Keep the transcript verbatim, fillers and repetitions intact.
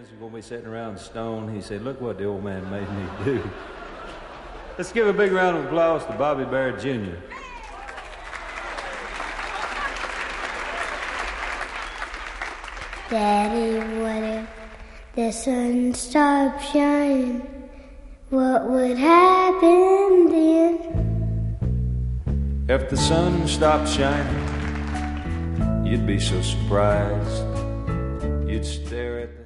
are going to be sitting around stone. He said, look what the old man made me do. Let's give a big round of applause to Bobby Barrett Junior Daddy, what if the sun stopped shining? What would happen then? If the sun stopped shining, you'd be so surprised. You'd stare at